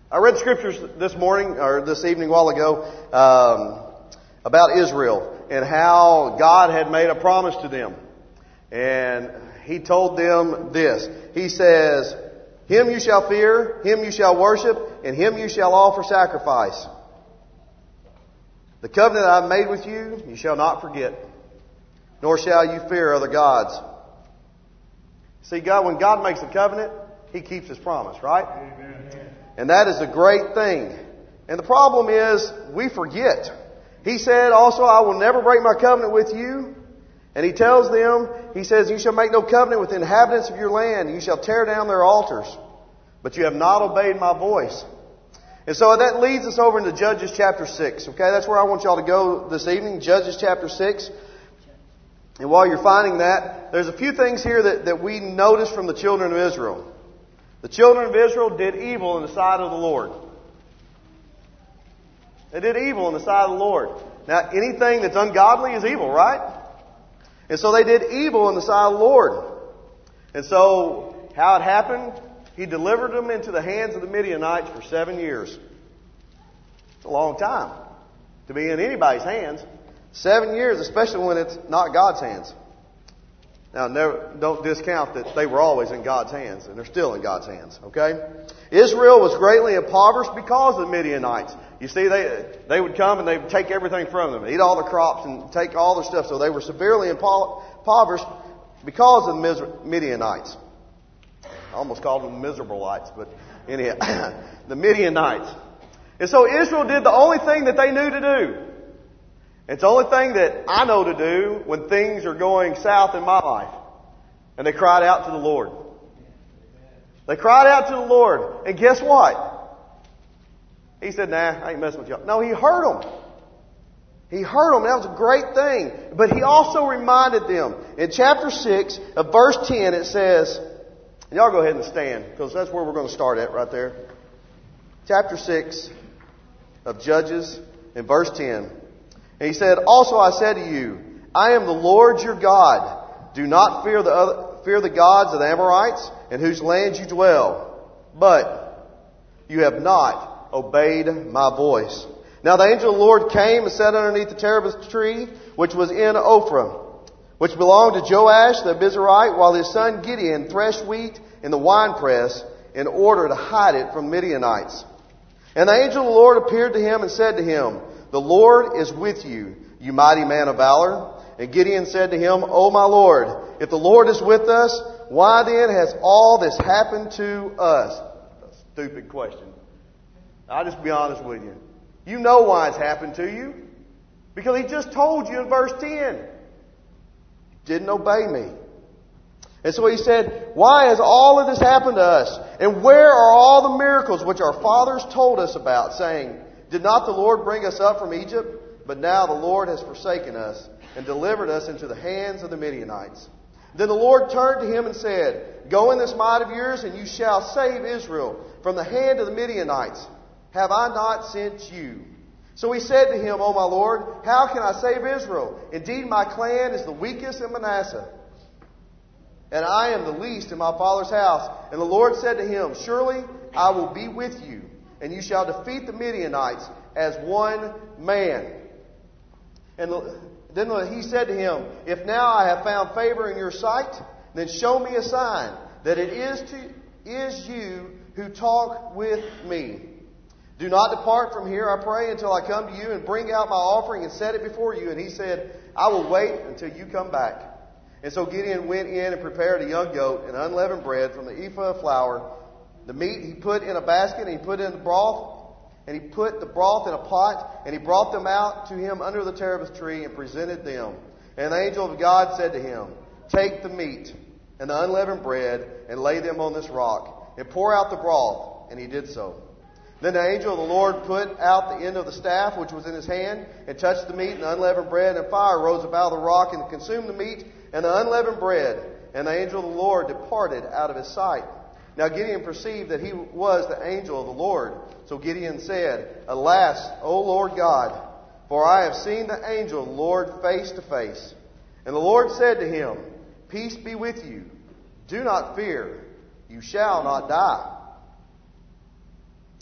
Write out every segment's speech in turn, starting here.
I read scriptures this morning, or this evening a while ago, about Israel and how God had made a promise to them. And He told them this. He says, Him you shall fear, Him you shall worship, and Him you shall offer sacrifice. The covenant I have made with you, you shall not forget, nor shall you fear other gods. See, when God makes a covenant, He keeps His promise, right? Amen. And that is a great thing. And the problem is, we forget. He said also, I will never break my covenant with you. And He tells them, He says, you shall make no covenant with the inhabitants of your land. You shall tear down their altars. But you have not obeyed my voice. And so that leads us over into Judges chapter 6. Okay, that's where I want y'all to go this evening. Judges chapter 6. And while you're finding that, there's a few things here that we notice from the children of Israel. The children of Israel did evil in the sight of the Lord. They did evil in the sight of the Lord. Now, anything that's ungodly is evil, right? And so they did evil in the sight of the Lord. And so, how it happened, He delivered them into the hands of the Midianites for 7 years. It's a long time to be in anybody's hands. 7 years, especially when it's not God's hands. Now, don't discount that they were always in God's hands, and they're still in God's hands, okay? Israel was greatly impoverished because of the Midianites. You see, they would come and they would take everything from them, eat all the crops and take all their stuff. So they were severely impoverished because of the Midianites. I almost called them the Miserableites, but anyhow, the Midianites. And so Israel did the only thing that they knew to do. It's the only thing that I know to do when things are going south in my life. And they cried out to the Lord. They cried out to the Lord. And guess what? He said, nah, I ain't messing with y'all. No, He heard them. He heard them. That was a great thing. But He also reminded them. In chapter 6 of verse 10 it says, y'all go ahead and stand, because that's where we're going to start at right there. Chapter 6 of Judges in verse 10. And He said, also I said to you, I am the Lord your God. Do not fear the gods of the Amorites, in whose land you dwell. But you have not obeyed my voice. Now the angel of the Lord came and sat underneath the terebinth tree, which was in Ophrah, which belonged to Joash the Abiezrite, while his son Gideon threshed wheat in the winepress in order to hide it from Midianites. And the angel of the Lord appeared to him and said to him, the Lord is with you, you mighty man of valor. And Gideon said to him, O my Lord, if the Lord is with us, why then has all this happened to us? A stupid question. I'll just be honest with you. You know why it's happened to you. Because He just told you in verse 10. Didn't obey me. And so He said, why has all of this happened to us? And where are all the miracles which our fathers told us about, saying, did not the Lord bring us up from Egypt? But now the Lord has forsaken us and delivered us into the hands of the Midianites. Then the Lord turned to him and said, go in this might of yours, and you shall save Israel from the hand of the Midianites. Have I not sent you? So he said to him, O my Lord, how can I save Israel? Indeed, my clan is the weakest in Manasseh, and I am the least in my father's house. And the Lord said to him, surely I will be with you, and you shall defeat the Midianites as one man. And then he said to him, if now I have found favor in your sight, then show me a sign that it is you who talk with me. Do not depart from here, I pray, until I come to you and bring out my offering and set it before you. And he said, I will wait until you come back. And so Gideon went in and prepared a young goat and unleavened bread from the ephah of flour. The meat he put in a basket, and he put in the broth, and he put the broth in a pot, and he brought them out to him under the terebinth tree and presented them. And the angel of God said to him, take the meat and the unleavened bread and lay them on this rock, and pour out the broth. And he did so. Then the angel of the Lord put out the end of the staff which was in his hand, and touched the meat and the unleavened bread, and fire rose up out of the rock and consumed the meat and the unleavened bread. And the angel of the Lord departed out of his sight. Now Gideon perceived that he was the angel of the Lord. So Gideon said, alas, O Lord God, for I have seen the angel of the Lord face to face. And the Lord said to him, peace be with you. Do not fear. You shall not die.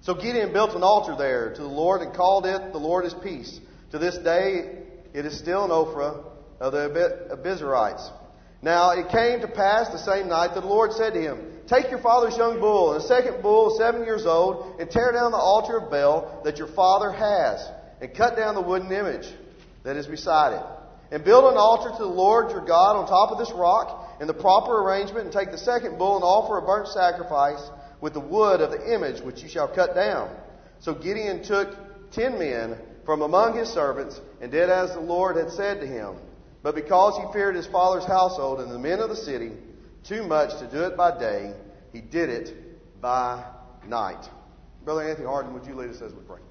So Gideon built an altar there to the Lord and called it, "The Lord is Peace." To this day it is still in Ophrah of the Abiezrites. Now it came to pass the same night that the Lord said to him, "Take your father's young bull and a second bull 7 years old, and tear down the altar of Baal that your father has, and cut down the wooden image that is beside it. And build an altar to the Lord your God on top of this rock in the proper arrangement, and take the second bull and offer a burnt sacrifice with the wood of the image which you shall cut down." So Gideon took 10 men from among his servants and did as the Lord had said to him. But because he feared his father's household and the men of the city too much to do it by day, he did it by night. Brother Anthony Harden, would you lead us as we pray?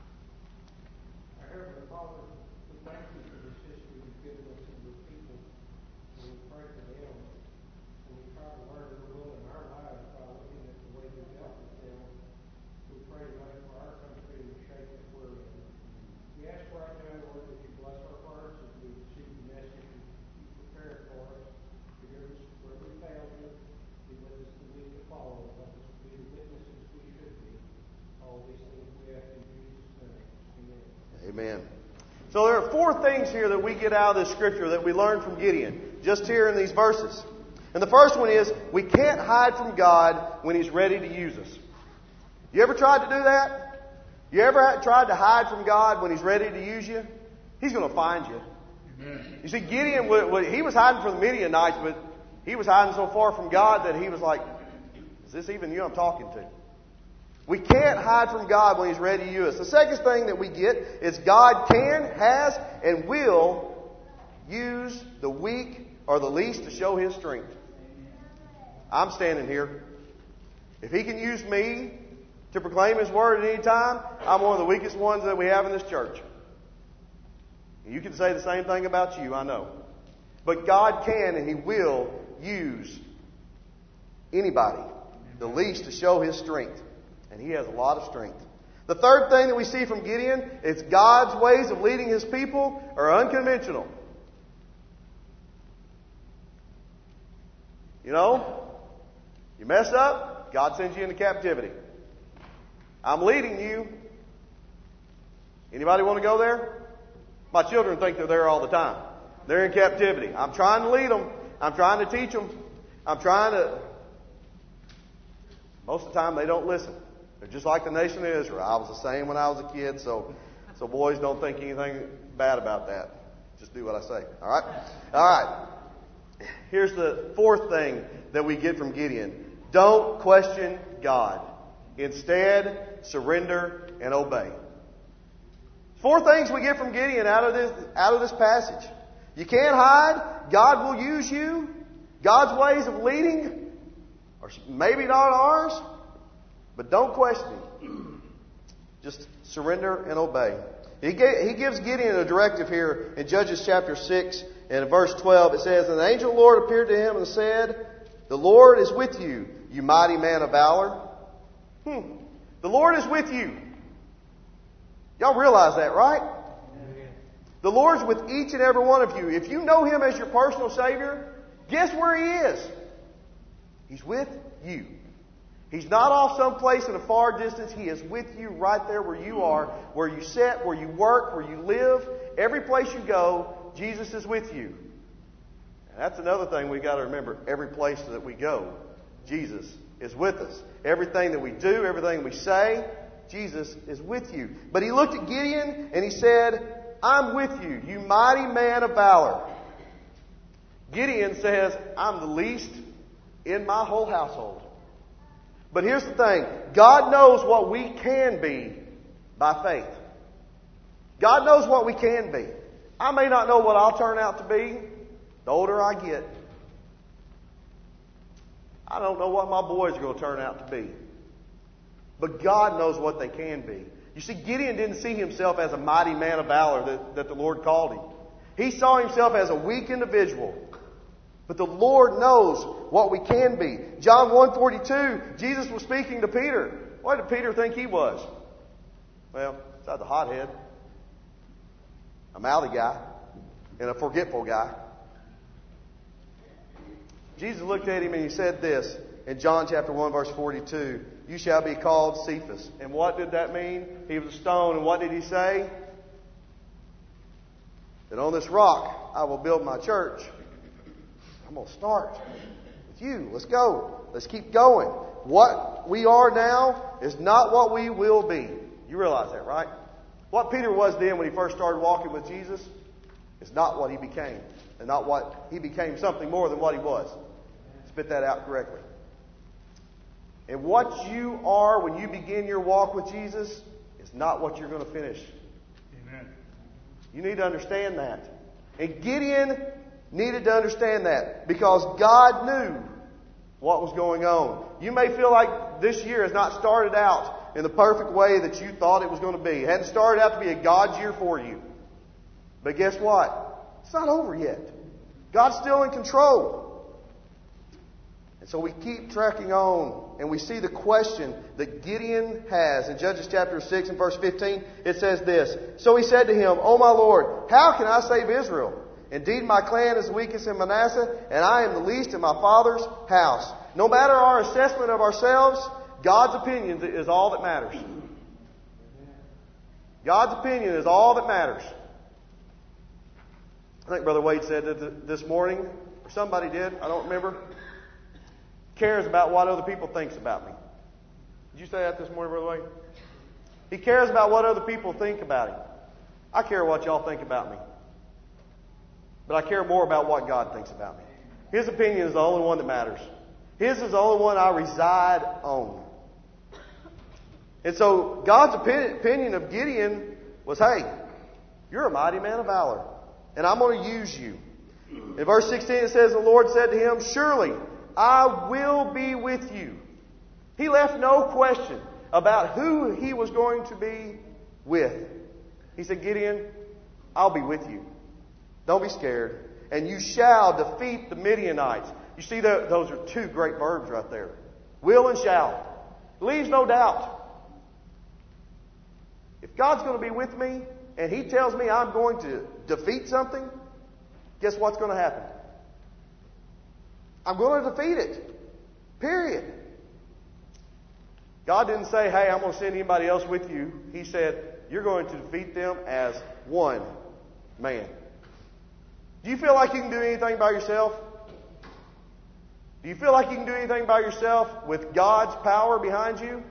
Our Heavenly Father, we thank you for this history you've given us of your people. And we pray for them. And we try to learn your will in our lives by looking at the way you dealt with them. We pray tonight for our country and the shape that we're in. We ask right now, Lord, that you bless our hearts as we receive the message you prepared for us. Forgive us where we failed you. Be with us the week to follow. Help us to be the witnesses we should be. All these things we ask in Jesus' name. Amen. Amen. So there are 4 things here that we get out of this scripture that we learn from Gideon, just here in these verses. And the first one is, we can't hide from God when He's ready to use us. You ever tried to do that? You ever tried to hide from God when He's ready to use you? He's going to find you. Amen. You see, Gideon, he was hiding from the Midianites, but he was hiding so far from God that he was like, "Is this even you I'm talking to?" We can't hide from God when He's ready to use us. The second thing that we get is God can, has, and will use the weak or the least to show His strength. I'm standing here. If He can use me to proclaim His word at any time, I'm one of the weakest ones that we have in this church. You can say the same thing about you, I know. But God can and He will use anybody, the least, to show His strength. And He has a lot of strength. The third thing that we see from Gideon is God's ways of leading His people are unconventional. You know, you mess up, God sends you into captivity. I'm leading you. Anybody want to go there? My children think they're there all the time. They're in captivity. I'm trying to lead them. I'm trying to teach them. Most of the time they don't listen. They're just like the nation of Israel. I was the same when I was a kid, so boys, don't think anything bad about that. Just do what I say. All right? All right. Here's the fourth thing that we get from Gideon. Don't question God. Instead, surrender and obey. 4 things we get from Gideon out of this passage. You can't hide. God will use you. God's ways of leading are maybe not ours, but don't question Him. Just surrender and obey. He gives Gideon a directive here in Judges chapter 6 and in verse 12. It says, "And the angel of the Lord appeared to him and said, 'The Lord is with you, you mighty man of valor.'" The Lord is with you. Y'all realize that, right? Amen. The Lord's with each and every one of you. If you know Him as your personal Savior, guess where He is? He's with you. He's not off someplace in a far distance. He is with you right there where you are, where you sit, where you work, where you live. Every place you go, Jesus is with you. And that's another thing we've got to remember. Every place that we go, Jesus is with us. Everything that we do, everything we say, Jesus is with you. But He looked at Gideon and He said, "I'm with you, you mighty man of valor." Gideon says, "I'm the least in my whole household." But here's the thing. God knows what we can be by faith. God knows what we can be. I may not know what I'll turn out to be the older I get. I don't know what my boys are going to turn out to be. But God knows what they can be. You see, Gideon didn't see himself as a mighty man of valor that the Lord called him. He saw himself as a weak individual. But the Lord knows what we can be. John 1:42, Jesus was speaking to Peter. What did Peter think he was? Well, besides a hothead, a mouthy guy, and a forgetful guy. Jesus looked at him and He said this in John chapter 1 verse 42. you shall be called Cephas. And what did that mean? He was a stone. And what did he say? That on this rock I will build my church. I'm going to start with you. Let's go. Let's keep going. What we are now is not what we will be. You realize that, right? What Peter was then when he first started walking with Jesus is not what he became. And not what he became, something more than what he was. Spit that out correctly. And what you are when you begin your walk with Jesus is not what you're going to finish. Amen. You need to understand that. And Gideon needed to understand that because God knew what was going on. You may feel like this year has not started out in the perfect way that you thought it was going to be. It hadn't started out to be a God's year for you. But guess what? It's not over yet. God's still in control. And so we keep tracking on, and we see the question that Gideon has. In Judges chapter 6 and verse 15, it says this. So he said to him, O my Lord, how can I save Israel? Indeed, my clan is the weakest in Manasseh, and I am the least in my father's house. No matter our assessment of ourselves, God's opinion is all that matters. God's opinion is all that matters. I think Brother Wade said that this morning, or somebody did, I don't remember. Cares about what other people thinks about me. Did you say that this morning, Brother Wade? He cares about what other people think about him. I care what y'all think about me. But I care more about what God thinks about me. His opinion is the only one that matters. His is the only one I reside on. And so God's opinion of Gideon was, hey, you're a mighty man of valor, and I'm going to use you. In verse 16 it says, the Lord said to him, surely I will be with you. He left no question about who he was going to be with. He said, Gideon, I'll be with you. Don't be scared. And you shall defeat the Midianites. You see, those are two great verbs right there. Will and shall. Leaves no doubt. If God's going to be with me and He tells me I'm going to defeat something, guess what's going to happen? I'm going to defeat it. Period. God didn't say, hey, I'm going to send anybody else with you. He said, you're going to defeat them as one man. Do you feel like you can do anything by yourself? Do you feel like you can do anything by yourself with God's power behind you?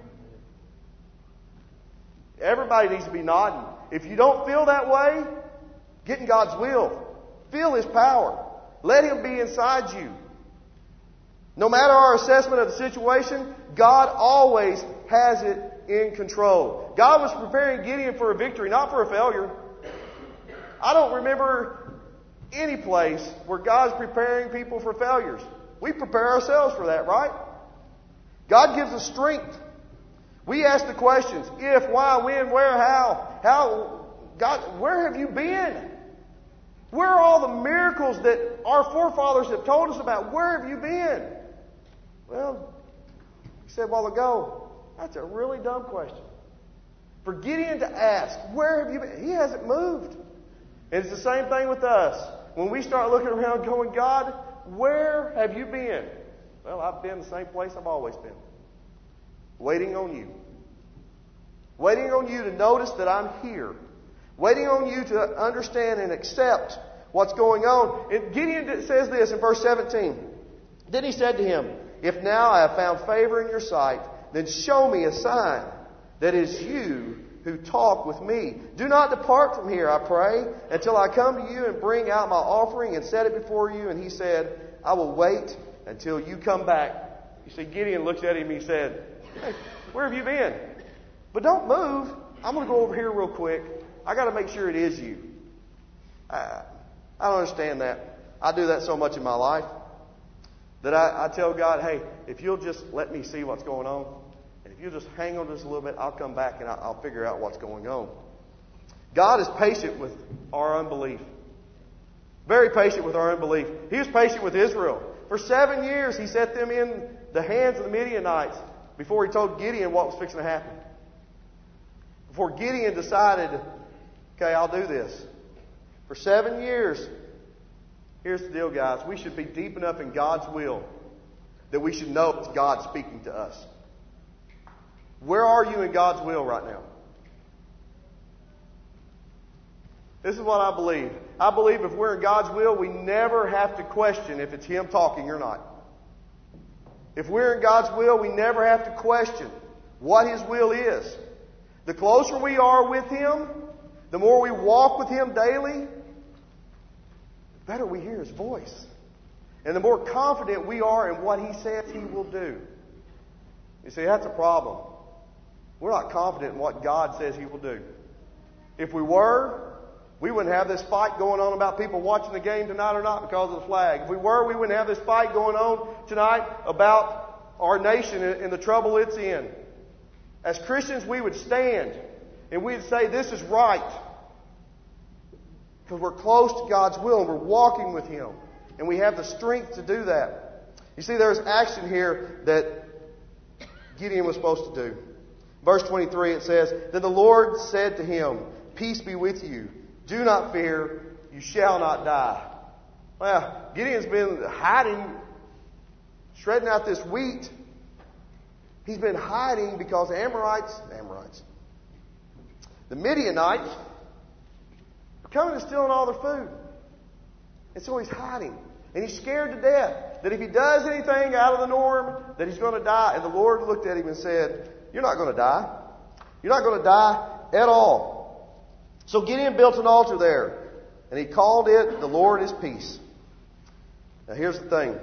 Everybody needs to be nodding. If you don't feel that way, get in God's will. Feel His power. Let Him be inside you. No matter our assessment of the situation, God always has it in control. God was preparing Gideon for a victory, not for a failure. I don't remember any place where God's preparing people for failures. We prepare ourselves for that, right? God gives us strength. We ask the questions, if, why, when, where, how. God, where have you been? Where are all the miracles that our forefathers have told us about? Where have you been? Well, he said a while ago, that's a really dumb question. For Gideon to ask, where have you been? He hasn't moved. And it's the same thing with us. When we start looking around going, God, where have you been? Well, I've been the same place I've always been. Waiting on you. Waiting on you to notice that I'm here. Waiting on you to understand and accept what's going on. And Gideon says this in verse 17. Then he said to him, if now I have found favor in your sight, then show me a sign that it is you who talk with me. Do not depart from here, I pray, until I come to you and bring out my offering and set it before you. And he said, I will wait until you come back. You see, Gideon looked at him and he said, hey, where have you been? But don't move. I'm going to go over here real quick. I got to make sure it is you. I don't understand that. I do that so much in my life that I tell God, hey, if you'll just let me see what's going on, and if you'll just hang on just a little bit, I'll come back and I'll figure out what's going on. God is patient with our unbelief. Very patient with our unbelief. He was patient with Israel. For 7 years, He set them in the hands of the Midianites before He told Gideon what was fixing to happen. Before Gideon decided, okay, I'll do this. For 7 years, here's the deal, guys. We should be deep enough in God's will that we should know it's God speaking to us. Where are you in God's will right now? This is what I believe. I believe if we're in God's will, we never have to question if it's Him talking or not. If we're in God's will, we never have to question what His will is. The closer we are with Him, the more we walk with Him daily, the better we hear His voice. And the more confident we are in what He says He will do. You see, that's a problem. We're not confident in what God says He will do. If we were, we wouldn't have this fight going on about people watching the game tonight or not because of the flag. If we were, we wouldn't have this fight going on tonight about our nation and the trouble it's in. As Christians, we would stand and we'd say this is right because we're close to God's will and we're walking with Him and we have the strength to do that. You see, there's action here that Gideon was supposed to do. Verse 23, it says, Then the Lord said to him, Peace be with you. Do not fear. You shall not die. Well, Gideon's been hiding, shredding out this wheat. He's been hiding because the Midianites are coming and stealing all their food. And so he's hiding. And he's scared to death that if he does anything out of the norm, that he's going to die. And the Lord looked at him and said, You're not going to die. You're not going to die at all. So Gideon built an altar there. And he called it, The Lord is Peace. Now here's the thing.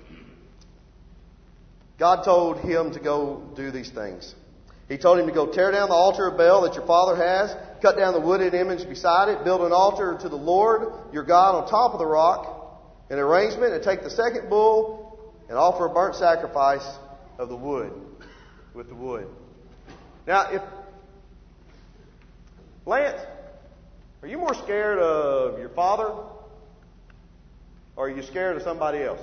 God told him to go do these things. He told him to go tear down the altar of Baal that your father has, cut down the wooden image beside it, build an altar to the Lord your God on top of the rock, an arrangement, and take the second bull and offer a burnt sacrifice of the wood, with the wood. Now, Lance, are you more scared of your father or are you scared of somebody else?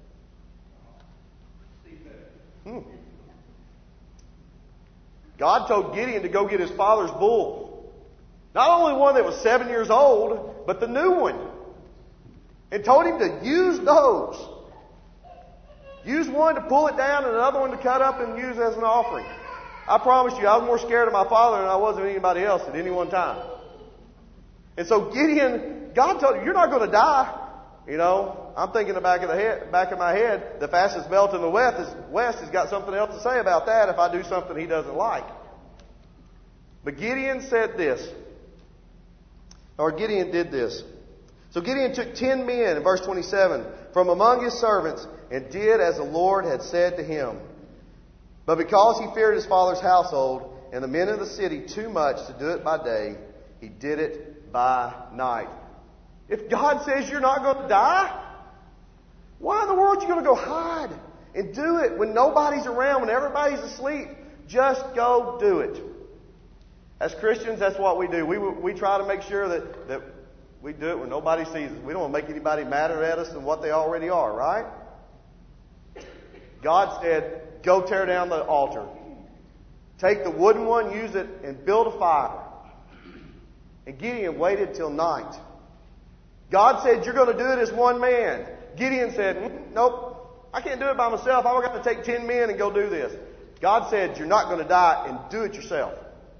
God told Gideon to go get his father's bull. Not only one that was 7 years old, but the new one. And told him to use those. Use one to pull it down and another one to cut up and use as an offering. I promise you, I was more scared of my father than I was of anybody else at any one time. And so Gideon, God told him, you're not going to die. You know, I'm thinking the back of my head, the fastest belt in the West has got something else to say about that if I do something he doesn't like. But Gideon said this, or Gideon did this. So Gideon took 10 men, in verse 27, from among his servants and did as the Lord had said to him. But because he feared his father's household and the men of the city too much to do it by day, he did it by night. If God says you're not going to die, why in the world are you going to go hide and do it when nobody's around, when everybody's asleep? Just go do it. As Christians, that's what we do. We try to make sure that we do it when nobody sees us. We don't want to make anybody madder at us than what they already are, right? God said, go tear down the altar. Take the wooden one, use it, and build a fire. And Gideon waited till night. God said, you're going to do it as one man. Gideon said, nope, I can't do it by myself. I've got to take 10 men and go do this. God said, you're not going to die, and do it yourself.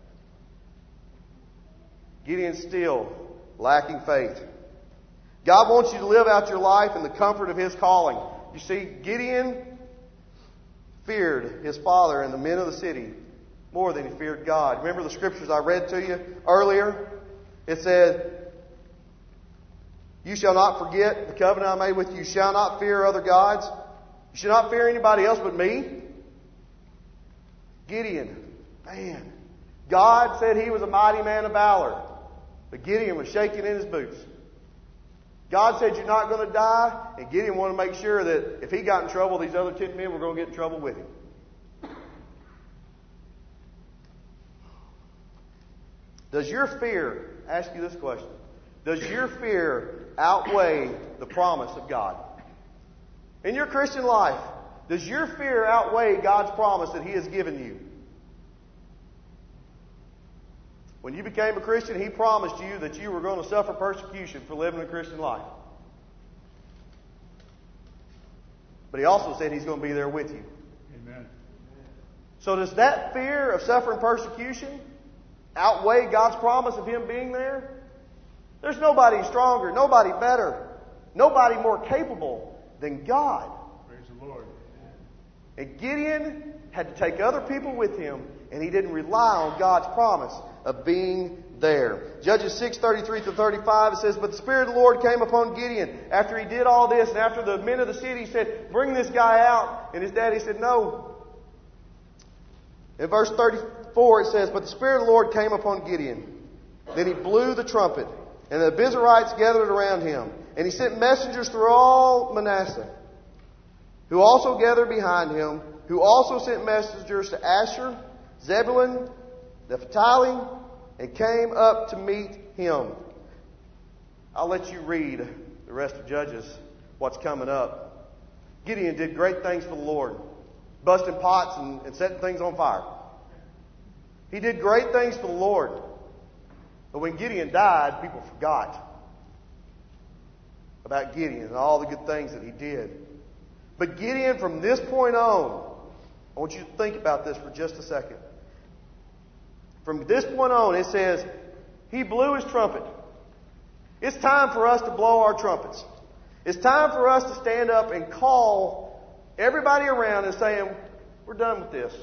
Gideon's still lacking faith. God wants you to live out your life in the comfort of His calling. You see, Gideon feared his father and the men of the city more than he feared God. Remember the scriptures I read to you earlier? It said, you shall not forget the covenant I made with you. You shall not fear other gods. You shall not fear anybody else but me. Gideon, man, God said he was a mighty man of valor. But Gideon was shaking in his boots. God said you're not going to die. And Gideon wanted to make sure that if he got in trouble, these other 10 men were going to get in trouble with him. Does your fear, I ask you this question, does your fear outweigh the promise of God? In your Christian life, does your fear outweigh God's promise that He has given you? When you became a Christian, He promised you that you were going to suffer persecution for living a Christian life. But He also said He's going to be there with you. Amen. So does that fear of suffering persecution outweigh God's promise of Him being there? There's nobody stronger, nobody better, nobody more capable than God. Praise the Lord. And Gideon had to take other people with him, and he didn't rely on God's promise of being there. Judges 6:33-35, it says, "But the Spirit of the Lord came upon Gideon after he did all this, and after the men of the city said, 'Bring this guy out.' And his daddy said, 'No.' In verse 34 it says, "But the Spirit of the Lord came upon Gideon. Then he blew the trumpet, and the Abiezrites gathered around him. And he sent messengers through all Manasseh, who also gathered behind him, who also sent messengers to Asher, Zebulun, Naphtali, and came up to meet him." I'll let you read the rest of Judges, what's coming up. Gideon did great things for the Lord, busting pots and setting things on fire. He did great things for the Lord. But when Gideon died, people forgot about Gideon and all the good things that he did. But Gideon, from this point on, I want you to think about this for just a second. From this point on, it says, he blew his trumpet. It's time for us to blow our trumpets. It's time for us to stand up and call everybody around and say, we're done with this.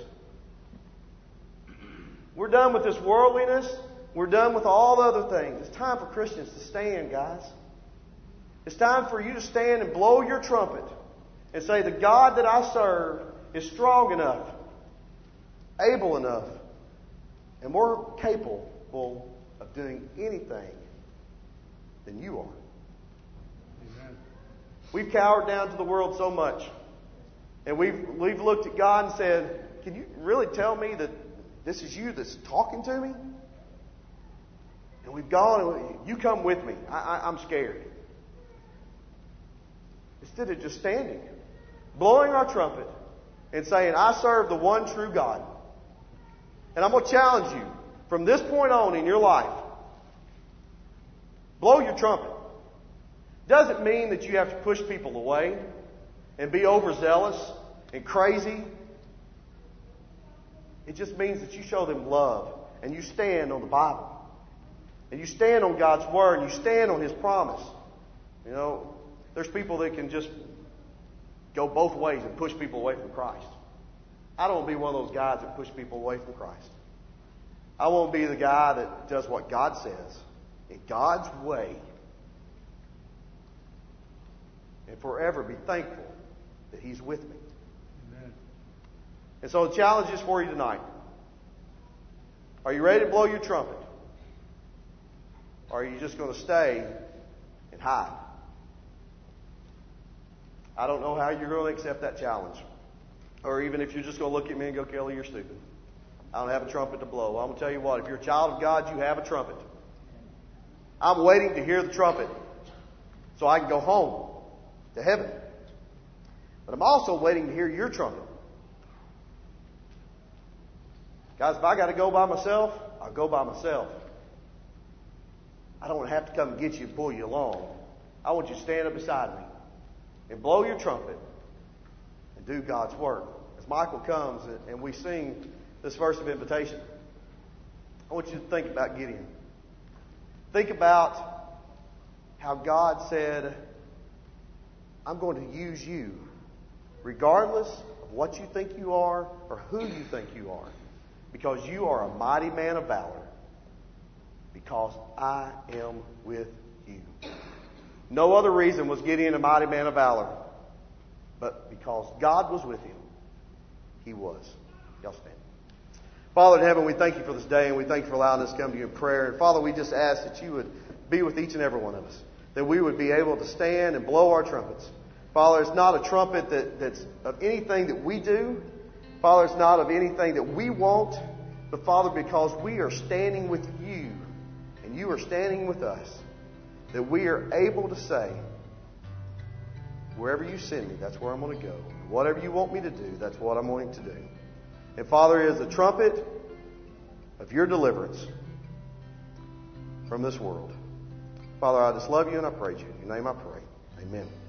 We're done with this worldliness. We're done with all the other things. It's time for Christians to stand, guys. It's time for you to stand and blow your trumpet and say, the God that I serve is strong enough, able enough, and more capable of doing anything than you are. Amen. We've cowered down to the world so much. And we've looked at God and said, can you really tell me that this is you that's talking to me? And we've gone and you come with me. I'm scared. Instead of just standing, blowing our trumpet and saying, I serve the one true God. And I'm going to challenge you from this point on in your life. Blow your trumpet. Doesn't mean that you have to push people away and be overzealous and crazy. It just means that you show them love and you stand on the Bible. And you stand on God's Word and you stand on His promise. You know, there's people that can just go both ways and push people away from Christ. I don't want to be one of those guys that push people away from Christ. I want to be the guy that does what God says in God's way. And forever be thankful that He's with me. Amen. And so the challenge is for you tonight. Are you ready to blow your trumpet? Or are you just going to stay and hide? I don't know how you're going to accept that challenge. Or even if you're just going to look at me and go, Kelly, you're stupid. I don't have a trumpet to blow. I'm going to tell you what, if you're a child of God, you have a trumpet. I'm waiting to hear the trumpet so I can go home to heaven. But I'm also waiting to hear your trumpet. Guys, if I got to go by myself, I'll go by myself. I don't have to come and get you and pull you along. I want you to stand up beside me and blow your trumpet and do God's work. As Michael comes and we sing this verse of invitation, I want you to think about Gideon. Think about how God said, I'm going to use you regardless of what you think you are or who you think you are, because you are a mighty man of valor, because I am with you. No other reason was Gideon a mighty man of valor, but because God was with him, he was. Y'all stand. Father in heaven, we thank you for this day, and we thank you for allowing us to come to you in prayer. And Father, we just ask that you would be with each and every one of us, that we would be able to stand and blow our trumpets. Father, it's not a trumpet that's of anything that we do. Father, it's not of anything that we want. But Father, because we are standing with you and you are standing with us, that we are able to say, wherever you send me, that's where I'm going to go. Whatever you want me to do, that's what I'm going to do. And Father, it is the trumpet of your deliverance from this world. Father, I just love you and I praise you. In your name I pray. Amen.